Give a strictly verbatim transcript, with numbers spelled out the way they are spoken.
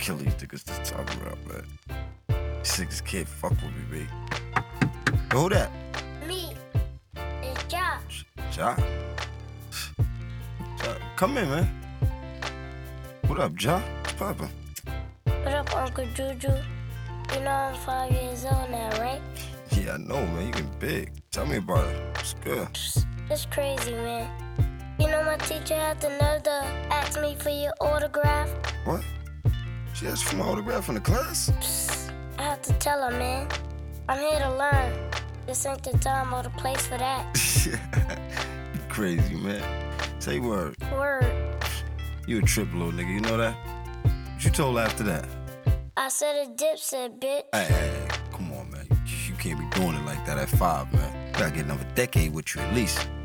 kill these niggas this time around, man. These niggas can't fuck with me, babe. Yo, who that? Me. It's Josh. Ja? Ja, come in, man. What up, Ja? What's poppin'? What up, Uncle Juju? You know I'm five years old now, right? Yeah, I know, man. You getting big. Tell me about it. What's good? It's crazy, man. You know my teacher had the nerve to ask me for your autograph? What? She asked for my autograph in the class? Psst, I have to tell her, man. I'm here to learn. This ain't the time or the place for that. You crazy, man. Say word. Word. You a trip, little nigga. You know that? What you told her after that? I said a dipset, bitch. Hey, hey, hey, come on, man. You, you can't be doing it like that at five, man. You gotta get another decade with you at least.